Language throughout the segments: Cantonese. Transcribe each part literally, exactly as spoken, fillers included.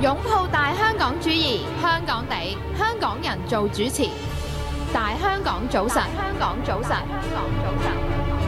擁抱大香港主義，香港地，香港人做主持。大香港早晨，香港早晨，香港早晨。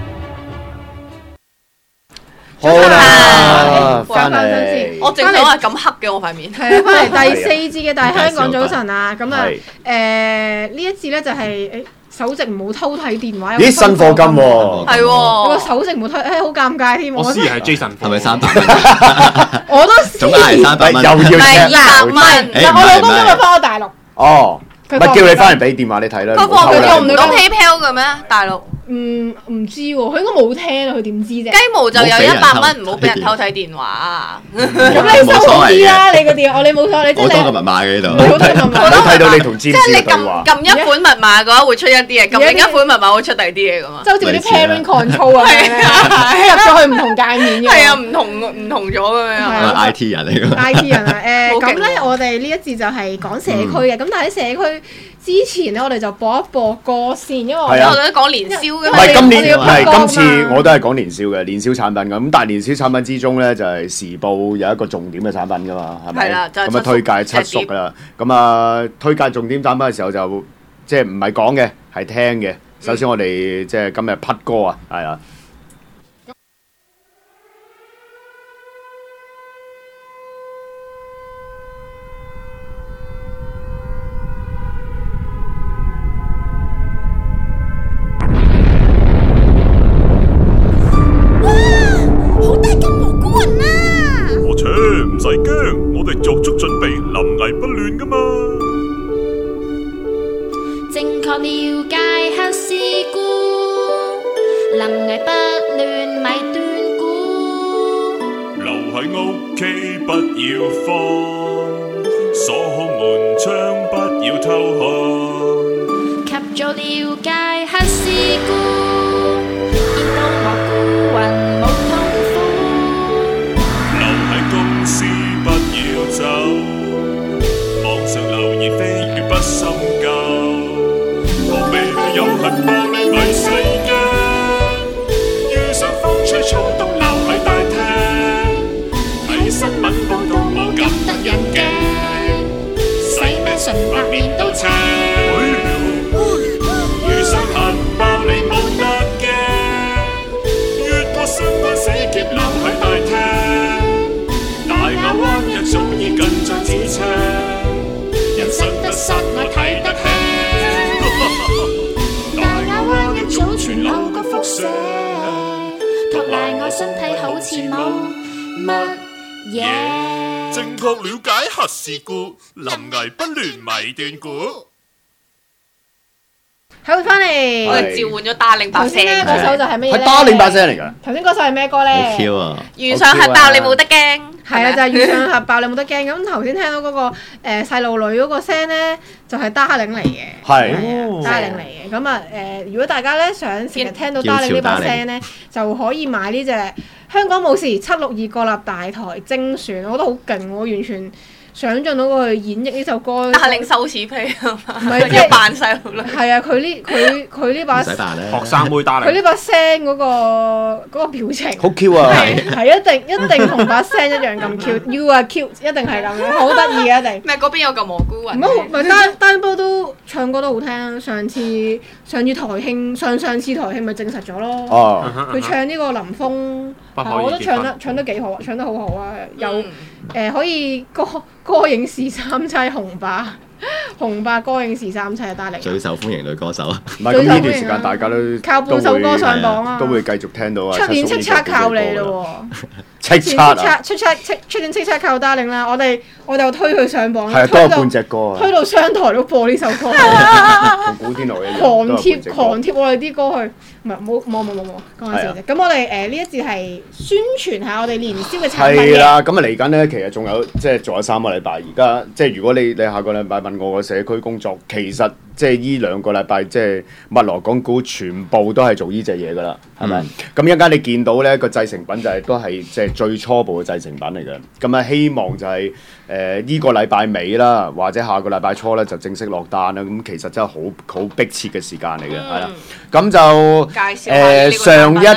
好啦，翻嚟， 我正想話咁黑嘅我塊面。 係啊，翻嚟第四節嘅大香港早晨啊，咁啊，誒呢一節咧就係誒首席唔好偷睇電話。 咦，新課金喎， 係喎， 個首席唔好偷，誒好尷尬添。 我試係 Jason， 係咪三百蚊？ 我都試。 總價係三百蚊， 又要係聽二百蚊。 嗱，我老公今日翻咗大陸。 哦，咪叫你翻嚟俾電話你睇啦。 佢話佢用唔到 PayPal 嘅咩？大陸？ 嗯，唔知喎，佢應該冇聽啊，佢點知啫？ 雞毛就有一百蚊，唔好俾人偷睇電話。 咁你收好啲啦，你個電話，我你冇錯，你即係好多個密碼嘅呢度。 好多個密碼。 我睇到你同即詹士係你撳對話。 撳一款密碼嘅話會出一啲嘢，撳另一款密碼會出第二啲嘢噶嘛。 即係好似嗰啲 parent control 啊，入咗去唔同界面嘅。 係啊，唔同唔同咗咁樣。 係 I T 人嚟㗎。 I T 人啊，誒好勁咁咧，我哋呢一節就係講社區嘅，咁但係喺社區之前咧，我哋就播一播歌先，因為我係啊我哋都講年宵嘅唔嘛。 係今年，唔我哋要係今次嘛我都係講年宵嘅年宵產品㗎。咁但係年宵產品之中咧，就係時報有一個重點嘅產品㗎嘛，係咪？ 係啦就係咁啊推介七叔㗎啦。咁啊推介重點產品嘅時候就即係唔係講嘅，係聽嘅。首先我哋即係今日匹歌啊，係啊。 唔使驚，我哋作足準備，臨危不亂噶嘛。 正確了解黑事故，臨危不亂咪斷估。 留喺屋企不要慌，鎖好門窗不要偷看。 及早了解黑事故，見到蘑菇雲冇痛苦。 留喺公司不要走，網上留言蜚語不深究，無味去有恨報你咪使驚，遇上風吹草動留喺大廳，睇新聞報道冇咁得人驚，使咩純白面都青，遇上恨報你冇得驚，越過相關死劫留喺大廳。大亞灣一早已近在咫尺，人生得失我睇得起。大亞灣一早全留個輻射，托賴我身體好似冇乜嘢。正確了解核事故，臨危不亂咪斷估。 好，翻嚟。 我哋召喚咗打令把聲。 頭先咧嗰首就係乜嘢咧？ 係打令把聲嚟㗎。 頭先嗰首係咩歌咧？ 好 Q 啊！ 遇上核爆你冇得驚。 係啊，就係遇上核爆你冇得驚。咁頭先聽到嗰個誒細路女嗰個聲咧，就係 Darling 嚟嘅。 係。 Darling 嚟嘅。咁啊誒，如果大家咧想成日聽到 Darling 呢把聲咧，就可以買呢隻香港武士七六二國立大台精選，我覺得好勁喎，完全。想像到佢演繹呢首歌， 打令羞恥皮啊嘛， 唔係即係扮細路女。 係啊，佢呢佢佢呢把唔使扮咧， 學生妹打令。 佢呢把聲嗰個嗰個表情， 好 Q 啊！ 係係一定一定同把聲一樣咁 Q，You are cute，一定係咁樣，好得意啊！一定。 咩？嗰邊有嚿蘑菇雲。 唔好，唔係單單波都唱歌都好聽，上次上次台慶上上次台慶咪證實咗咯。 哦。 佢唱呢個林峰，我覺得唱得唱得幾好啊，唱得好好啊，有誒可以歌歌影視三棲紅霸。紅霸歌影視三棲啊，打令最受歡迎女歌手。 唔係咁呢段時間，大家都靠半首歌上榜啊， 都會繼續聽到啊。 出年叱咤靠你咯喎！ 叱咤啊！ 出出出出年叱咤靠打令啦！我哋我就推佢上榜， 係多半隻歌啊！ 推到商台都播呢首歌， 同古天樂一樣， 狂貼狂貼我哋啲歌去，唔係冇冇冇冇冇講下笑啫。咁我哋誒呢一節係宣傳下我哋年宵嘅產品嘅。 係啦，咁啊嚟緊咧，其實仲有即係仲有三個禮拜。而家即係如果你你下個禮拜問我個社區工作，其實即係依兩個禮拜即係密鑼講古，全部都係做呢隻嘢㗎啦，係咪？咁一陣間你見到咧個製成品就係都係即係最初步嘅製成品嚟嘅。咁啊希望就係誒依個禮拜尾啦，或者下個禮拜初咧就正式落單啦。咁其實真係好好迫切嘅時間嚟嘅，係啦。咁就誒上一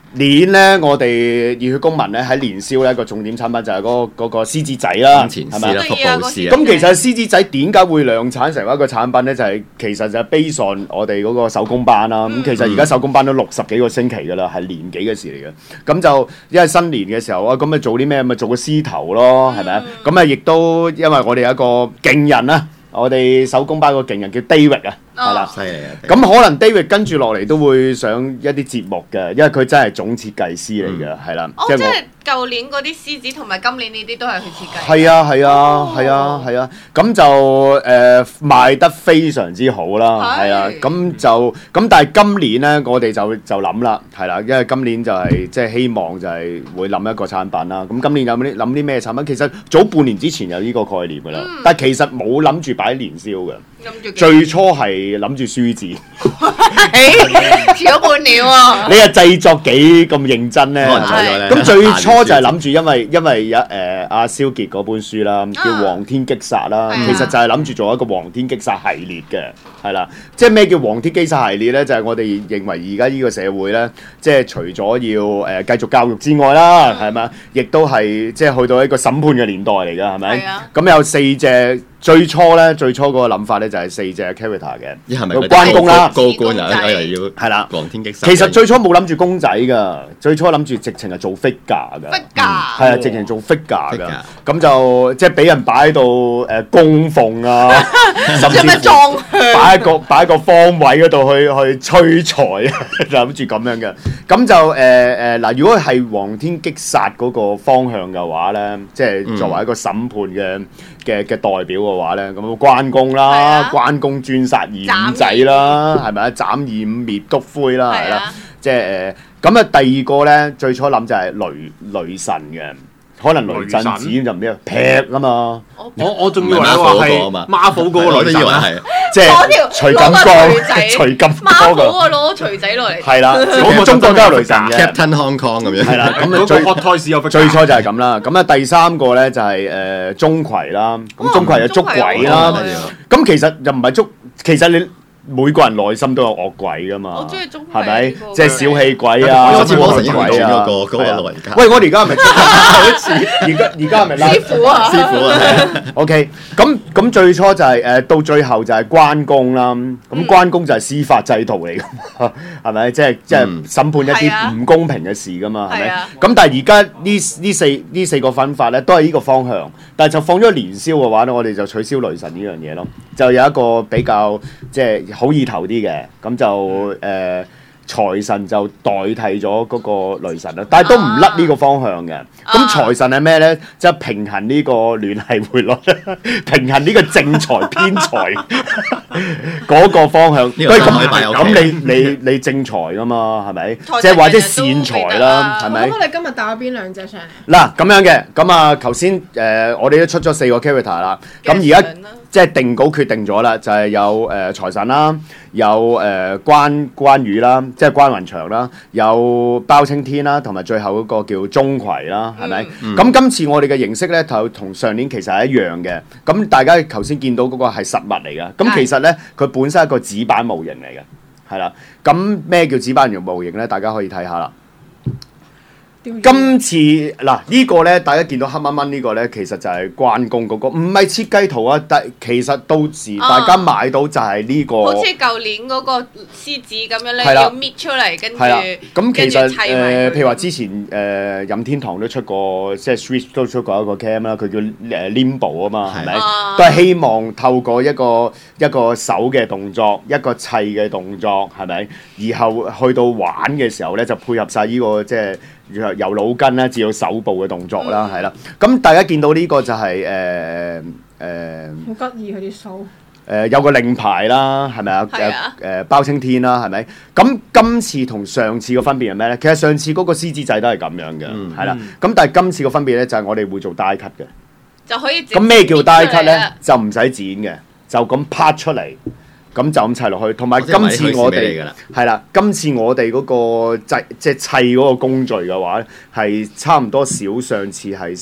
年咧，我哋熱血公民咧喺年宵咧個重點產品就係嗰個嗰個獅子仔啦，係咪啊？ 福布斯啊！ 咁其實獅子仔點解會量產成為一個產品咧？就係其實就係 base on我哋嗰個手工班啦。咁其實而家手工班都六十幾個星期㗎啦，係年幾嘅事嚟嘅。咁就因為新年嘅時候啊，咁咪做啲咩？咪做個獅頭咯，係咪啊？咁啊，亦都因為我哋有一個勁人啦。我哋手工班個勁人叫 David 啊，係啦， 犀利啊！ 咁可能 David 跟住落嚟都會上一啲節目嘅，因為佢真係總設計師嚟嘅，係啦。 哦，即係舊年嗰啲獅子同埋今年呢啲都係佢設計。 係啊係啊係啊係啊，咁就誒賣得非常之好啦，係啊，咁就咁但係今年咧，我哋就就諗啦，係啦，因為今年就係即係希望就係會諗一個產品啦。咁今年有冇啲諗啲咩產品？其實早半年之前有呢個概念㗎啦，但係其實冇諗住擺年宵嘅。最初係諗住書展， 遲咗半年喎。 你係製作幾咁認真咧？咁最初就係諗住，因為因為有誒阿蕭傑嗰本書啦，叫《黃天擊殺》啦，其實就係諗住做一個黃天擊殺系列嘅，係啦。即係咩叫黃天擊殺系列咧？就係我哋認為而家呢個社會咧，即係除咗要誒繼續教育之外啦，係咪？亦都係即係去到一個審判嘅年代嚟㗎，係咪？咁有四隻。最初咧，最初嗰個諗法咧就係四隻 character 嘅， 係咪關公啦， 高官又又要係啦， 黃天擊殺。 其實最初冇諗住公仔㗎，最初諗住直情係做 figure 㗎， figure 係啊，直情做 figure 㗎，咁就即係俾人擺喺度誒供奉啊，甚至乎擺喺個擺喺個方位嗰度去去催財啊，就諗住咁樣嘅。咁就誒誒嗱，如果係黃天擊殺嗰個方向嘅話咧，即係作為一個審判嘅嘅嘅代表嘅話咧，咁關公啦，關公專殺二五仔啦，係咪啊？斬二五滅篤灰啦，係啦，即係誒咁啊。第二個咧，最初諗就係雷雷神嘅，可能雷震子就唔知劈啊嘛。 我我仲以為話係 Marvel 嗰個雷神啊， 即係徐錦江，徐錦江嗰個攞錘仔落嚟。 係啦，中國都有雷神嘅 Captain Hong Kong 咁樣。 係啦，咁啊最最初就係咁啦。咁啊第三個咧就係誒鍾馗啦。咁鍾馗有捉鬼啦。咁其實又唔係捉，其實你。每個人內心都有惡鬼噶嘛， 我中意鍾馗， 係咪？即係小氣鬼啊， 好似魔神鬼啊， 嗰個老人家。 喂，我哋而家係咪好似而家而家係咪拉師傅啊？ 師傅啊 ，OK，咁咁最初就係誒到最後就係關公啦。咁關公就係司法制度嚟噶嘛，係咪？即係即係審判一啲唔公平嘅事噶嘛，係咪？咁但係而家呢呢四呢四個分法咧都係呢個方向，但係就放咗年宵嘅話咧，我哋就取消雷神呢樣嘢咯，就有一個比較即係。好意頭啲嘅，咁就誒、呃、財神就代替咗嗰個雷神啦，但係都唔甩呢個方向嘅。咁、啊、財神係咩咧？即係平衡呢個聯繫匯率，平衡呢個正財偏財嗰個方向。 呢個可以擺咁你你你正財噶嘛，係咪？即係或者善財啦，係咪？ 咁我哋今日帶咗邊兩隻上嚟？ 嗱，咁樣嘅，咁啊，頭先誒我哋都出咗四個 character 啦，咁而家。即係定稿決定咗啦，就係、是、有誒、呃、財神啦，有誒、呃、關關羽啦，即係關雲長啦，有包青天啦，同埋最後嗰個叫鍾馗啦，係咪？咁、嗯、今次我哋嘅形式咧，就同上年其實係一樣嘅。咁大家頭先見到嗰個係實物嚟嘅，咁其實咧佢本身係一個紙板模型嚟嘅，係啦。咁咩叫紙板模型咧？大家可以睇下啦。今次嗱呢個咧，大家見到黑掹掹呢個咧，其實就係關公嗰個，唔係設計圖啊，但其實到時大家買到就係呢個。 好似舊年嗰個獅子咁樣咧，要搣出嚟，跟住咁其實誒，譬如話之前誒任天堂都出過，即係 Switch 都出過一個 game 啦，佢叫誒 Limbo 啊嘛，係咪？都係希望透過一個一個手嘅動作，一個砌嘅動作，係咪？然後去到玩嘅時候咧，就配合晒呢個即係。由腦筋啦，至到手部嘅動作啦，係啦、嗯。咁大家見到呢個就係誒誒， 好得意佢啲鬚。 誒有個令牌啦，係咪啊？誒誒包青天啦，係咪？咁今次同上次嘅分別係咩咧？其實上次嗰個獅子仔都係咁樣嘅，係啦、嗯。咁但係今次嘅分別咧，就係我哋會做 die cut 嘅， 就可以。咁咩叫 die cut 咧？就唔使剪嘅，就咁拍出嚟。咁就咁砌落去，同埋今次我哋係啦，今次我哋嗰個製即係砌嗰個工序嘅話咧，係差唔多少上次係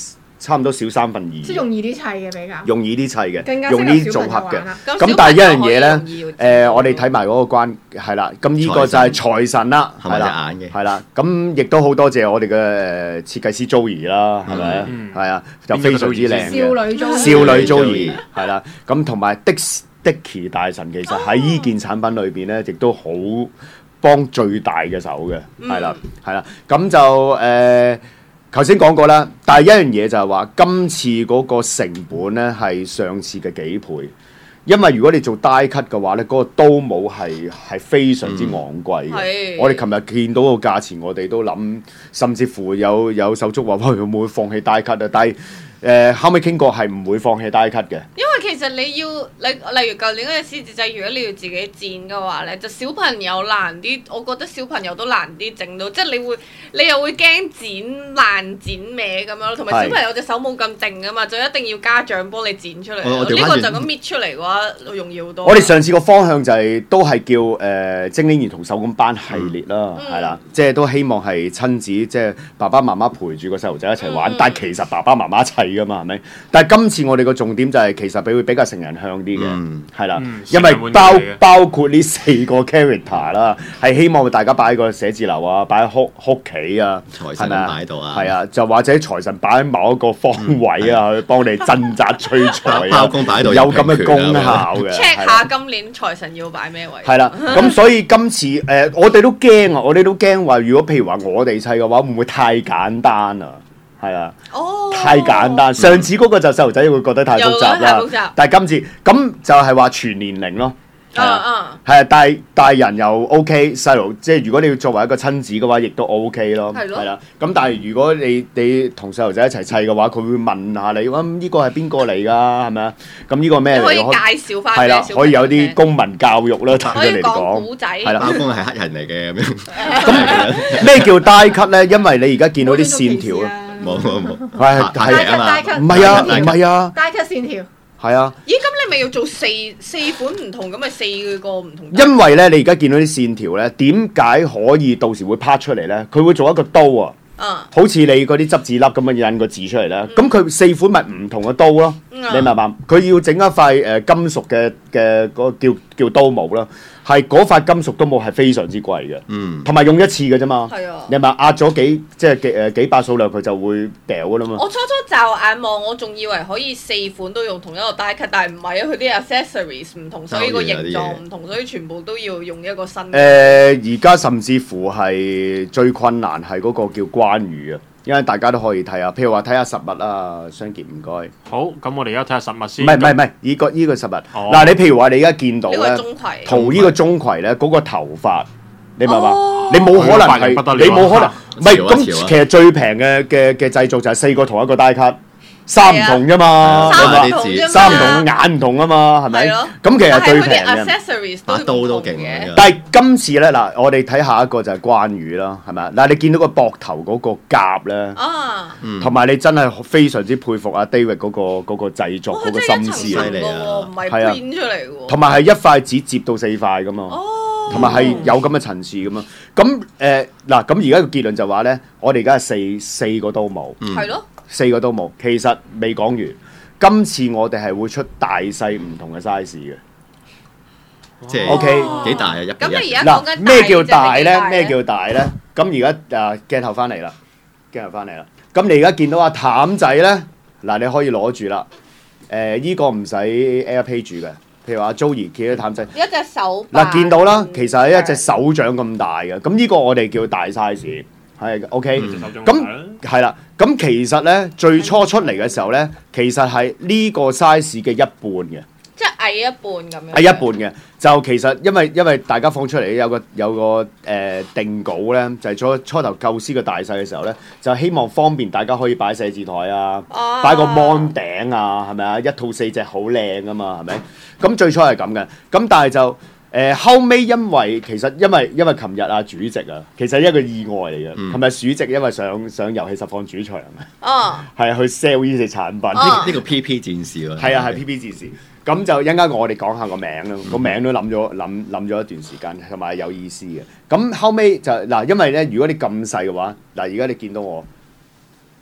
差唔多少三分二。 即係容易啲砌嘅比較。 容易啲砌嘅， 更加容易適合小組合嘅朋友玩啦。 咁但係一樣嘢咧，誒、 誒我哋睇埋嗰個關係啦。咁呢個就係財神啦， 係咪隻係啦， 眼嘅？ 係啦。咁亦都好多謝我哋嘅誒設計師 Joey 啦，係咪？ 嗯係啊，就非常之靚嘅少女中少女 Joey Joey 係啦。咁同埋的 Dicky 大神其實喺呢件產品裏邊咧，亦都好幫最大嘅手嘅，係啦，係啦。咁就誒。頭先講過啦，但係一樣嘢就係話，今次嗰個成本咧係上次嘅幾倍，因為如果你做 die cut 嘅話咧，嗰、那個刀帽係係非常之昂貴嘅。 嗯、 我哋琴日見到個價錢，我哋都諗，甚至乎有有手足話：喂，會唔會放棄 die cut 啊？但係誒、呃、後尾傾過係唔會放棄 die cut 嘅。 因為其實你要你例如舊年嗰隻獅子仔，如果你要自己剪嘅話咧，就小朋友難啲。我覺得小朋友都難啲整到，即係你會你又會驚剪爛剪歪咁樣咯。同埋小朋友隻手冇咁靜噶嘛，就一定要家長幫你剪出嚟。呢個就咁搣出嚟嘅話，容易好多。 我哋上次個方向就係、是、都係叫誒、呃、精靈兒童手工班系列啦，係啦、嗯，即係都希望係親子，即係爸爸媽媽陪住個細路仔一齊玩。嗯、但係其實爸爸媽媽一齊噶嘛，係咪？但係今次我哋個重點就係、是、其實比會比較成人向啲嘅，係啦，因為包包括呢四個 character 啦，係希望大家擺喺個寫字樓啊，擺喺屋屋企啊， 財神擺喺度啊， 係啊，就或者財神擺喺某一個方位啊，去幫你鎮宅催財啊，有咁嘅功效嘅。 check 下今年財神要擺咩位？ 係啦，咁所以今次誒，我哋都驚啊，我哋都驚話，如果譬如話我哋砌嘅話，會唔會太簡單啊？係啊， 哦、 太簡單。上次嗰個就細路仔會覺得太複雜啦，但係今次咁就係話全年齡咯，係啊，係啊，大大人又 OK， 細路即係如果你要作為一個親子嘅話，亦都 OK 咯，係啦。咁但係如果你你同細路仔一齊砌嘅話，佢會問下你，咁、嗯、呢、呢個係邊個嚟㗎？係咪啊？咁呢個咩嚟？ 可以介紹翻， 係啦，可以有啲公民教育啦，對佢嚟講， 古仔， 係啦， 包公係黑人嚟嘅咁樣。 咁咩叫 die cut 咧？因為你而家見到啲線條啊。 冇冇冇， 係係啊嘛， 唔係啊，唔係啊 die cut 線條， 係啊。 咦？咁你咪要做四四款唔同，咁咪四個唔同。 因為咧，你而家見到啲線條咧，點解可以到時會拍出嚟咧？佢會做一個刀啊， 嗯、 好似你嗰啲執字粒咁樣印個字出嚟咧。咁佢、嗯、四款咪唔同嘅刀咯，嗯、你明唔明？佢要整一塊誒、呃、金屬嘅嘅嗰個叫叫刀模啦。係嗰塊金屬都冇係非常之貴嘅，嗯，同埋用一次嘅啫嘛，係啊，你咪壓咗幾即係幾誒幾百數量佢就會掉噶啦嘛。 我初初驟眼望，我仲以為可以四款都用同一個 die cut，但係唔係啊，佢啲 accessories 唔同，所以個形狀唔同，所以全部都要用一個新嘅。 誒，而家甚至乎係最困難係嗰個叫關羽啊。因為大家都可以睇下，譬如話睇下實物啊，雙傑唔該。 好，咁我哋而家睇下實物先。 唔係唔係唔係，依個依個實物。嗱，你譬如話你而家見到咧，圖呢個鐘馗咧，嗰個頭髮，你明嘛？你冇可能係，你冇可能。唔係咁，其實最平嘅嘅嘅製造就係四個同一個 die cut。衫唔同啫嘛， 衫唔同啫嘛， 衫唔同，眼唔同啊嘛，係咪？咁其實最平嘅， 把刀都勁嘅。 但係今次咧，嗱，我哋睇下一個就係關羽啦，係咪啊？嗱，你見到個膊頭嗰個甲咧，同埋你真係非常之佩服阿 David 嗰個嗰個製作嗰個心思犀利啊，唔係編出嚟喎。 同埋係一塊紙摺到四塊噶嘛，同埋係有咁嘅層次噶嘛。咁誒嗱，咁而家個結論就話咧，我哋而家係四四個刀模， 係咯。 四個都冇，其實未講完。今次我哋係會出大細唔同嘅 size 嘅， 即係 OK 幾大啊？一咁你而家講緊咩叫大咧？咩叫大咧？咁而家啊鏡頭翻嚟啦，鏡頭翻嚟啦。咁你而家見到阿譚仔咧，嗱你可以攞住啦。誒依個唔使 AirPlay 住嘅，譬如話 Joey 見到譚仔一隻手嗱見到啦，其實係一隻手掌咁大嘅。咁呢個我哋叫大 size。係 OK，咁係啦。咁其實咧，最初出嚟嘅時候咧，其實係呢個 size 嘅一半嘅， 即係矮一半咁樣。 矮一半嘅，就其實因為因為大家放出嚟有個有個誒、呃、定稿咧，就係、是、初初頭構思嘅大細嘅時候咧，就希望方便大家可以擺寫字台啊，啊擺個 mon 頂啊，係咪啊？一套四隻好靚啊嘛，係咪？咁最初係咁嘅，咁但係就。誒、呃、後尾因為其實因為因為琴日啊主席啊，其實一個意外嚟嘅。琴日、嗯、主席因為上上遊戲實況主場啊，係啊去 sell 呢隻產品。呢、 啊、個 P P 戰士喎。 係啊係 P P 戰士。咁就一陣間我哋講下個名啦，個、嗯、名都諗咗諗諗咗一段時間，同埋有意思嘅。咁後尾就嗱，因為咧如果你咁細嘅話，嗱而家你見到我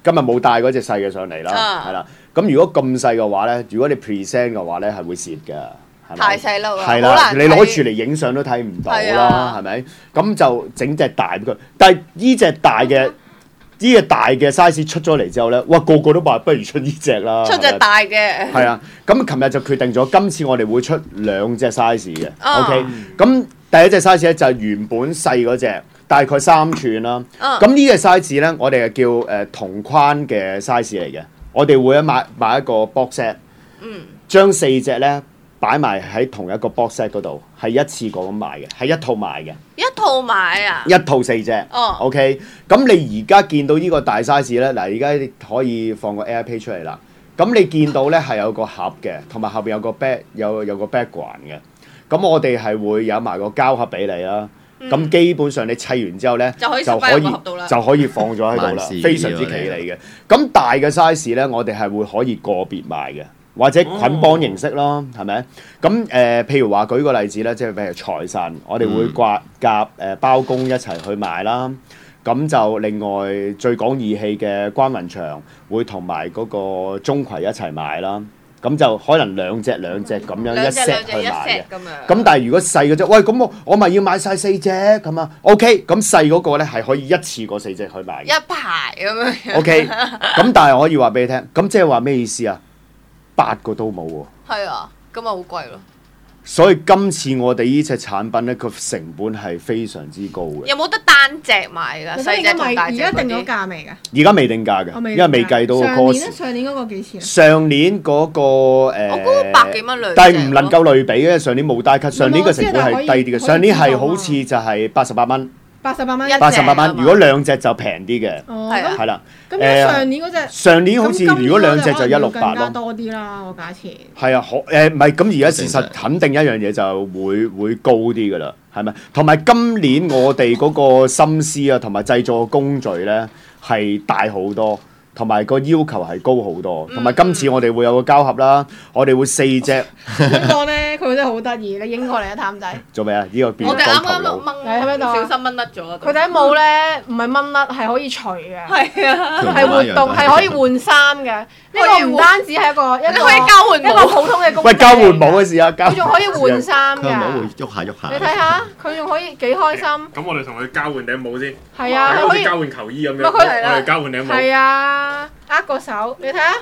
今日冇帶嗰隻細嘅上嚟啦，係啦。咁如果咁細嘅話咧，如果你 present 嘅話咧，係會蝕㗎。 太細粒係啦，你攞住嚟影相都睇唔到啦，係咪？咁就整隻大俾佢。但係呢隻大嘅，呢隻大嘅 size 出咗嚟之後咧，哇個個都話不如出呢隻啦。 出隻大嘅。係啊，咁琴日就決定咗，今次我哋會出兩隻 size 嘅。OK，咁第一隻 size 咧就係原本細嗰隻，大概三寸啦。咁呢隻 size 咧，我哋係叫誒同框嘅 size 嚟嘅。我哋會買買一個 box set，將四隻咧。擺埋喺同一個 box set 嗰度，係一次過咁賣嘅，係一套賣嘅。 一套買啊！ 一套四隻。哦。OK，咁你而家見到呢個大 size 咧，嗱，而家可以放個 AirPlay 出嚟啦。咁你見到咧係有個盒嘅，同埋後邊有個 back 有有個 background 嘅。咁我哋係會有埋個膠盒俾你啦。咁、嗯、基本上你砌完之後咧，就可以就可以，就可以放咗喺度啦，非常之企理嘅。咁大嘅 size 咧，我哋係會可以個別賣嘅。或者捆綁形式咯，係咪？咁誒、呃，譬如話舉個例子咧，即係譬如財神，我哋會掛夾誒包公一齊去賣啦。咁就另外最講義氣嘅關雲長會同埋嗰個鐘馗一齊賣啦。咁就可能兩隻兩隻咁樣一 set 去賣嘅。咁但係如果細嗰隻，喂咁我我咪要買晒四隻咁啊 ？OK，咁細嗰個咧係可以一次過四隻去賣嘅。 一排咁樣。 OK，咁但係我可以話俾你聽，咁即係話咩意思啊？八個都冇喎， 係啊，咁咪好貴咯。 所以今次我哋呢隻產品咧，個成本係非常之高嘅。 有冇得單隻賣㗎？細隻同大隻嗰啲。 而家定咗價未㗎？ 而家未定價嘅，因為未計到個 cost。 上年咧，上年嗰個幾錢啊？ 上年嗰個誒，我嗰個百幾蚊兩隻。 但係唔能夠類比嘅，上年冇單 cut，上年嘅成本係低啲嘅。上年係好似就係八十八蚊。 八十八蚊， 八十八蚊。如果兩隻就平啲嘅，係啦。 咁上年嗰隻， 上年好似如果兩隻就一六八咯。 更加多啲啦，個價錢。 係啊，可誒唔係咁而家事實肯定一樣嘢就會會高啲噶啦，係咪？同埋今年我哋嗰個心思啊，同埋製作工序咧係大好多。同埋個要求係高好多，同埋今次我哋會有個膠盒啦，我哋會四隻。 點講咧？佢真係好得意，你影過嚟啊，譚仔。 做咩啊？呢個變光頭佬。 我哋啱啱掹，喺邊度？小心掹甩咗。 佢頂帽咧，唔係掹甩，係可以除嘅。 係啊， 係活動，係可以換衫嘅。呢個唔單止係一個，一個可以交換一個普通嘅工。 喂，交換帽嘅事啊， 佢仲可以換衫㗎。 佢帽會喐下喐下。 你睇下，佢仲可以幾開心。 咁我哋同佢交換頂帽先。 係啊， 好似交換球衣咁樣。我哋交換頂帽。 係啊。握個手，你睇下，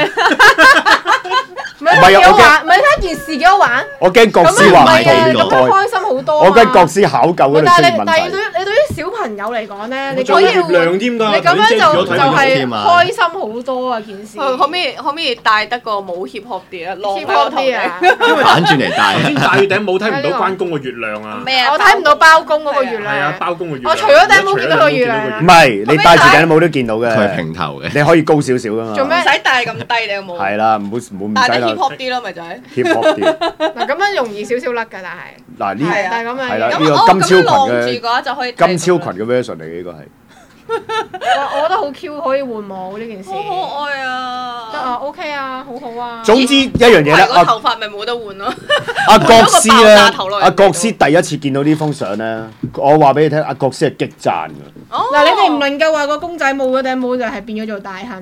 唔係啊， 幾好玩，唔係睇件事幾好玩。 我驚國師話唔同咁開心好多。 我驚國師考究嗰度出現問題。 但係你對於你對於小朋友嚟講咧，你可以月亮添㗎， 你咁樣就就係開心好多啊！件事。 可唔可以可唔可以戴得個帽 hip hop 啲啊 ？hip hop 啲啊！ 反轉嚟戴。 先戴頂帽睇唔到關公個月亮啊！ 咩啊？ 我睇唔到包公嗰個月亮。 係啊，包公個月亮。 我除咗頂帽見到個月亮。 唔係，你戴住頂帽都見到嘅。 佢係平頭嘅。 你可以高少少㗎嘛。 唔使戴咁低頂帽。 係啦，唔好唔好唔戴得 hip hop 啲咯，咪就係。 hip hop 啲。 嗱咁樣容易少少甩㗎，但係。 嗱呢但係咁樣。 係啦，呢個金超群嘅。 嘅話就可以。 金超群嘅 version 嚟嘅呢個係。 我覺得好 Q， 可以換帽呢件事。 好可愛啊！ 得啊 ，OK 啊，好好啊。 總之一樣嘢咧， 個頭髮咪冇得換咯。 阿國師咧，阿國師第一次見到呢封相咧，我話俾你聽，阿國師係激讚㗎。 嗱，你哋唔能夠話個公仔冇嗰頂帽就係變咗做大亨。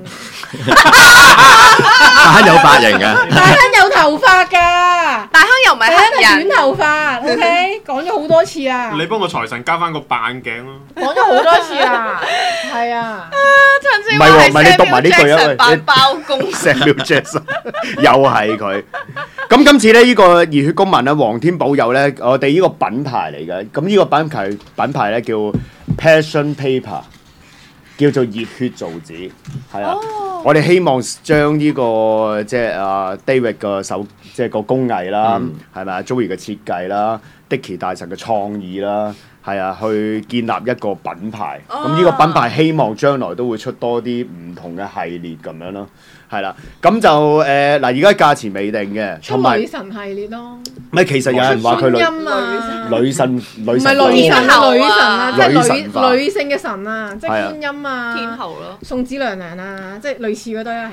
大亨有髮型㗎。 大亨有頭髮㗎。 大亨又唔係黑人。 短頭髮 ，OK，講咗好多次啊。 你幫個財神加翻個扮眼鏡咯。 講咗好多次啊，係啊。 唔係喎，唔係你讀埋呢句啊！ 扮包公 Samuel Jackson 又係佢。咁今次咧，呢個熱血公民啊，皇天保佑咧，我哋呢個品牌嚟嘅。咁呢個品牌品牌咧叫 Passion Paper， 叫做熱血造紙，係啊。我哋希望將呢個即係啊 David 個手即係個工藝啦，係咪啊 Joey 嘅設計啦 ，Dicky 大神嘅創意啦。係啊，去建立一個品牌，咁呢、oh. 個品牌希望將來都會出多啲唔同嘅系列咁樣咯，係啦，咁就誒嗱，而家價錢未定嘅， 出女神系列咯。 唔係，其實有人話佢女女神女神， 唔係女神啊，女神啊，即係女女性嘅神啊，即係天音啊， 天后咯， 宋子娘娘啊，即係類似嗰堆啦，係。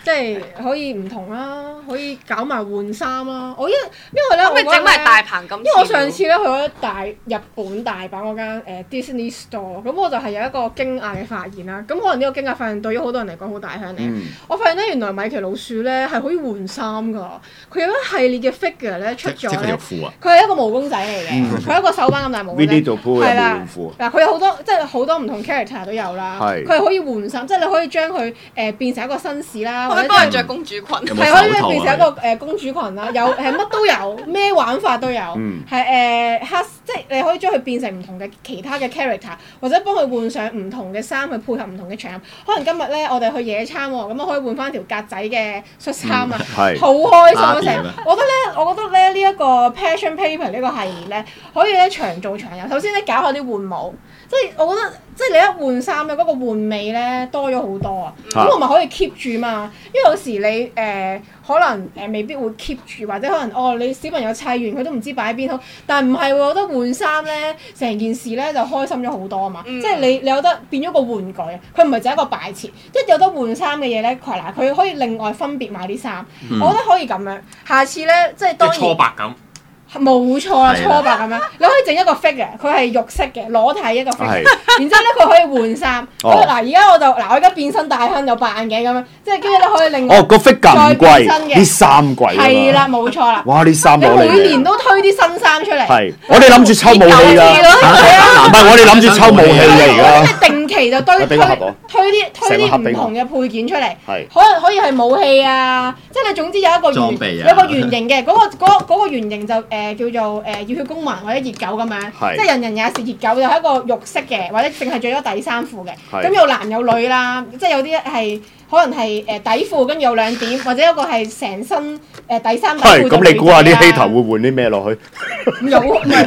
即係可以唔同啦，可以搞埋換衫啦。我因因為咧， 可唔可以整埋大棚咁？ 因為我上次咧去咗大日本大阪嗰間誒 Disney Store，咁我就係有一個驚訝嘅發現啦。咁可能呢個驚訝發現對於好多人嚟講好大響嘅。我發現咧，原來米奇老鼠咧係可以換衫㗎。佢有一系列嘅 figure 咧出咗咧，佢係一個毛公仔嚟嘅，佢係一個手板咁大毛公仔。係啦，嗱佢有好多即係好多唔同 character 都有啦。佢係可以換衫，即係你可以將佢誒變成一個紳士啦，或者幫佢着公主裙，係可以變成一個誒公主裙啦，有誒乜都有，咩玩法都有，係誒黑，即係你可以將佢變成唔同嘅其他嘅 character， 或者幫佢換上唔同嘅衫去配合唔同嘅場合。可能今日咧我哋去野餐喎，咁我可以換翻條格仔嘅恤衫啊，好開心啊成！我覺得咧，我覺得咧呢一個 Passion Paper 呢個系列咧，可以咧長做長有。首先咧搞下啲換帽，即係我覺得即係你一換衫咧，嗰個換味咧多咗好多啊！咁我咪可以 keep 住嘛，因為有時你誒、呃、可能誒、呃、未必會 keep 住，或者可能哦你小朋友砌完佢都唔知擺喺邊好，但係唔係喎，我覺得換衫咧成件事咧就開心咗好多啊嘛！嗯、即係你你有得變咗個玩具，佢唔係就係一個擺設，即係有得換衫嘅嘢咧，佢嗱佢可以另外分別買啲衫，嗯、我覺得可以咁樣。下次咧即係當然初白咁。 冇錯啦，初白咁樣，你可以整一個 figure，佢係肉色嘅裸體一個 figure，然之後咧佢可以換衫。嗱而家我就嗱我而家變身大亨有白眼鏡咁樣，即係跟住咧可以令哦個 figure 唔貴，啲衫貴。 係啦，冇錯啦。 哇！啲衫你每年都推啲新衫出嚟。 係，我哋諗住抽武器啦。唔係我哋諗住抽武器嚟㗎。 即係定期就堆推推啲推啲唔同嘅配件出嚟。 係。 可能可以係武器啊，即係你總之有一個圓有個圓形嘅嗰個嗰嗰個圓形就誒。誒叫做誒熱血公民或者熱狗咁樣，即係人人也是熱狗，又係一個肉色嘅，或者淨係著咗底衫褲嘅，咁有男有女啦，即係有啲係可能係誒底褲跟住有兩點，或者一個係成身誒底衫底褲。係，咁你估下啲希頭會換啲咩落去？有唔係？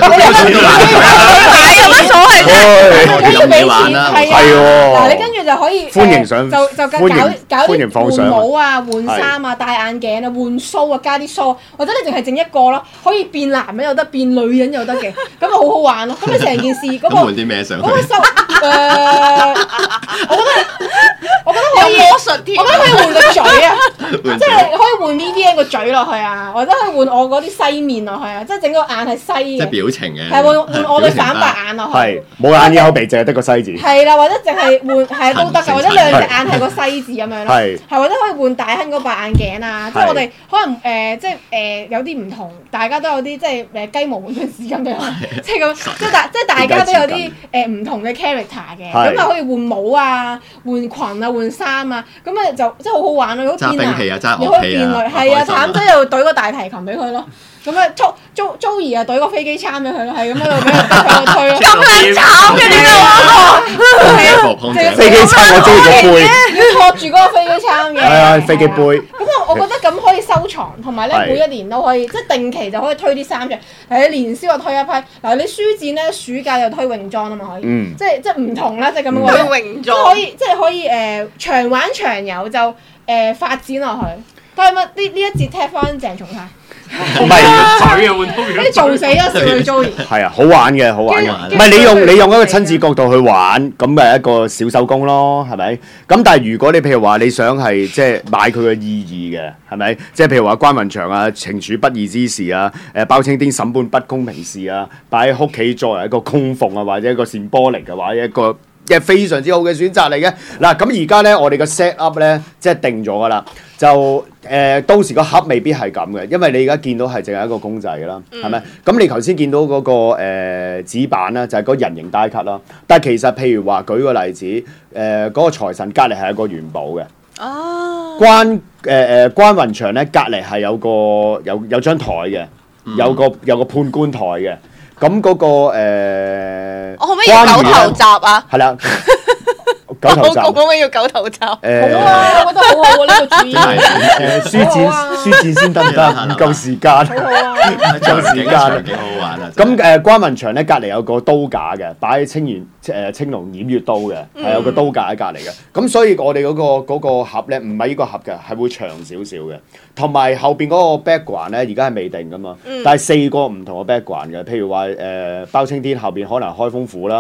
買有乜所謂啫？可以俾錢，係啊，嗱你跟住就可以歡迎上，就就搞搞啲換帽啊、換衫啊、戴眼鏡啊、換鬚啊、加啲鬚，或者你淨係整一個咯，可以變男人又得，變女人又得嘅，咁啊好好玩咯！咁你成件事嗰個換啲咩上去？ 嗰個收誒，我覺得我覺得可以魔術添，我覺得可以換個嘴啊，即係可以換 V V N 個嘴落去啊，或者可以換我嗰啲西面落去啊，即係整個眼係西嘅， 即係表情嘅， 係換換我對反白眼落去， 係冇眼耳口鼻，淨係得個西字，係啦，或者淨係換係都得嘅，或者兩隻眼係個西字咁樣咯，係或者可以換大亨嗰白眼鏡啊，即係我哋可能誒即係誒有啲唔同，大家都有啲即係誒雞毛換紙巾嘅，即係咁，即係大即係大家都有啲誒唔同嘅 character 嘅，咁啊可以換帽啊、換裙啊、換衫啊，咁啊就真係好好玩咯，好變男，又可以變女，係啊，譚仔又懟個大提琴俾佢咯。咁啊，Jo Jo Joey啊，懟個飛機餐俾佢咯，係咁喺度俾佢喺度推咯。咁樣慘嘅點解我？係啊， 飛機餐我中意個杯， 要托住嗰個飛機餐嘅。係啊，飛機杯。 咁我我覺得咁可以收藏，同埋咧每一年都可以，即係定期就可以推啲衫嘅。係你年宵又推一批，嗱你書展咧暑假又推泳裝啊嘛可以，即係即係唔同啦，即係咁樣。 推泳裝可以即係可以誒長玩長有就誒發展落去。但係乜呢呢一節踢翻鄭松泰？ 唔係嘴啊，換刀片。 你做死咗少女 Joey。 係啊，好玩嘅，好玩嘅。唔係你用你用一個親子角度去玩，咁咪一個小手工咯，係咪？咁但係如果你譬如話你想係即係買佢嘅意義嘅，係咪？即係譬如話關雲長啊，懲處不義之事啊，誒包青天審判不公平事啊，擺喺屋企作為一個供奉啊，或者一個線玻璃嘅話，一個嘅非常之好嘅選擇嚟嘅。嗱，咁而家咧，我哋嘅 set up 咧，即係定咗噶啦。就誒、呃，到時個盒未必係咁嘅，因為你而家見到係淨係一個公仔嘅啦，係咪、嗯？咁你頭先見到嗰、那個誒、呃、紙板啦，就係、是、個人形 die cut 啦。但係其實譬如話舉個例子，誒、呃、嗰、那個財神隔離係一個元寶嘅。哦。關誒誒、呃、關雲長咧，隔離係有個有有張台嘅，有個有個判官台嘅。咁嗰、那個誒。呃、 我可唔可以要九頭集啊？ 係啦。九頭集， 我講緊要九頭集。誒， 好啊，我覺得好好喎呢個主意。 誒，書展書展先得唔得？唔夠時間。 好啊，唔夠時間。幾好玩啊！ 咁誒，關雲長咧隔離有個刀架嘅，擺喺清源誒青龍偃月刀嘅，係有個刀架喺隔離嘅。咁所以我哋嗰個嗰個盒咧，唔係呢個盒嘅，係會長少少嘅。同埋後邊嗰個 background 咧，而家係未定噶嘛。但係四個唔同嘅 background 嘅，譬如話誒包青天後邊可能開封府啦。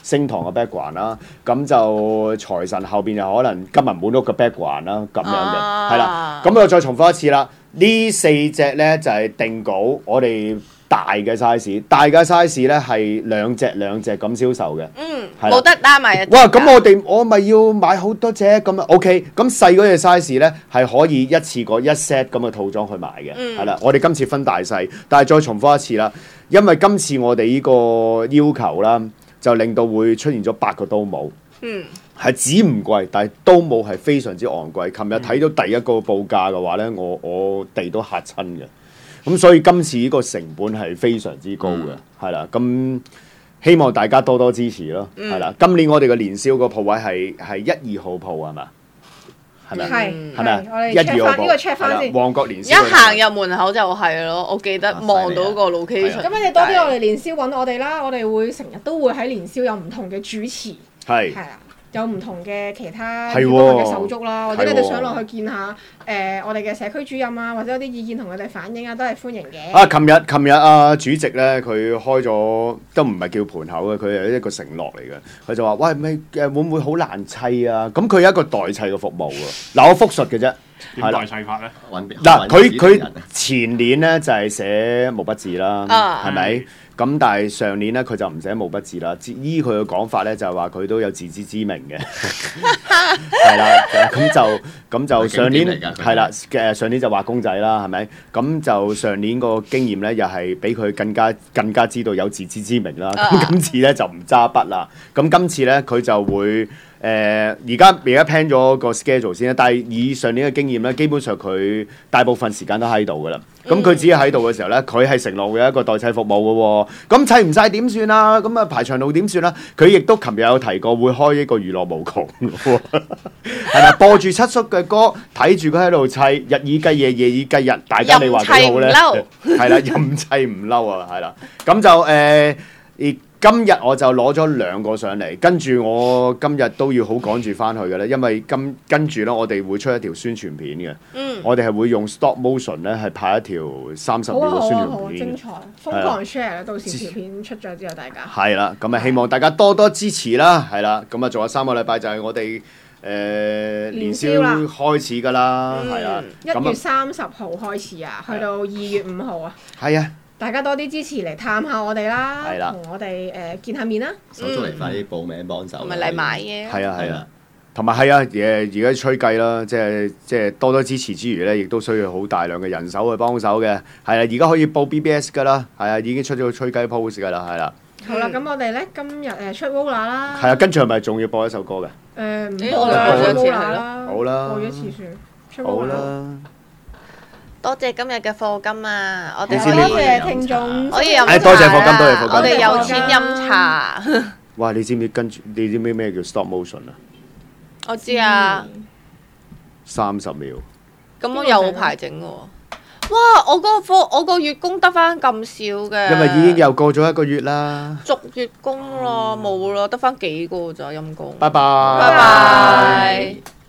星堂嘅 background 啦，咁就財神後邊又可能金銀滿屋嘅 background 啦，咁樣嘅，係啦。咁我再重複一次啦，呢四隻咧就係定稿，我哋大嘅 size， 大嘅 size 咧係兩隻兩隻咁銷售嘅。 嗯，冇得單買一隻。 哇！咁我哋我咪要買好多隻咁啊 ？OK，咁細嗰隻 size 咧係可以一次過一 set 咁嘅套裝去買嘅，係啦、嗯。我哋今次分大細，但係再重複一次啦，因為今次我哋呢個要求啦，就令到會出現咗八個刀帽。嗯，係紙唔貴，但係刀帽係非常之昂貴。琴日睇到第一個報價嘅話咧，我我哋都嚇親嘅。咁所以今次呢個成本係非常之高嘅，係啦、嗯。咁希望大家多多支持咯，係啦、嗯。今年我哋嘅年宵個鋪位係係一二號鋪係嘛？係咪？係係咪？ 我哋 check 翻呢個 check 翻先。 旺角年宵一行入門口就係咯，我記得望到個 location。 咁你哋多啲我哋年宵揾我哋啦，我哋會成日都會喺年宵有唔同嘅主持，係係啦。有唔同嘅其他員工嘅手足啦，或者你哋想落去見下誒我哋嘅社區主任啊，或者有啲意見同佢哋反映啊，都係歡迎嘅。 啊，琴日琴日啊，主席咧佢開咗都唔係叫盤口嘅，佢係一個承諾嚟嘅。佢就話：喂，咪誒會唔會好難砌啊？咁佢有一個代砌嘅服務喎。嗱，我復述嘅啫。 點代砌法咧？ 嗱，佢佢前年咧就係寫毛筆字啦，係咪？咁但係上年咧佢就唔寫毛筆字啦，依佢嘅講法咧就係話佢都有自知之明嘅，係啦，咁就咁就上年係啦，誒上年就畫公仔啦，係咪？咁就上年個經驗咧又係比佢更加更加知道有自知之明啦。咁今次咧就唔揸筆啦，咁今次咧佢就會。誒而家而家 plan 咗個 schedule 先啦，但係以上年嘅經驗咧，基本上佢大部分時間都喺度噶啦。咁佢只係喺度嘅時候咧，佢係承諾會有一個代砌服務嘅喎。咁砌唔晒點算啊？咁啊排長路點算啊？佢亦都琴日有提過會開一個娛樂無窮嘅喎，係咪播住七叔嘅歌，睇住佢喺度砌，日以繼夜，夜以繼日，大家你話幾好咧？係啦，任砌唔嬲啊，係啦。咁就誒而。今日我就攞咗兩個上嚟，跟住我今日都要好趕住翻去嘅咧，因為今跟住咧我哋會出一條宣傳片嘅，嗯、我哋係會用 stop motion 咧係拍一條三十秒嘅宣傳片， 好啊好啊好啊，精彩，瘋狂 share 到時條片出咗之後大家係啦，咁啊希望大家多多支持啦，係啦，咁啊仲有三個禮拜就係我哋誒年宵開始㗎啦，係啊， 一月三十號開始啊，去到二月五號啊， 係啊。 大家多啲支持嚟探下我哋啦，同我哋誒見下面啦。 手足嚟快啲報名幫手， 咪嚟買嘢。 係啊係啊，同埋係啊，誒而家吹計啦，即係即係多多支持之餘咧，亦都需要好大量嘅人手去幫手嘅。係啊，而家可以報 B B S 㗎啦，係啊，已經出咗個吹雞 post 㗎啦，係啦。 好啦，咁我哋咧今日誒出 Roller 啦。 係啊，跟住係咪仲要播一首歌嘅？ 誒唔播啦，出 Roller 啦。 好啦， 播一次算。 好啦。 多謝今日嘅課金啊！我哋多謝聽眾， 可以飲茶。 多謝課金，多謝課金。 我哋有錢飲茶。 哇！你知唔知跟住？你知唔知咩叫 stop motion 啊？ 我知啊。 三十秒。 咁我有排整喎。哇！我個課我個月工得翻咁少嘅。 因為已經又過咗一個月啦。 續月工咯，冇啦，得翻幾個咋陰工。 拜拜。 拜拜。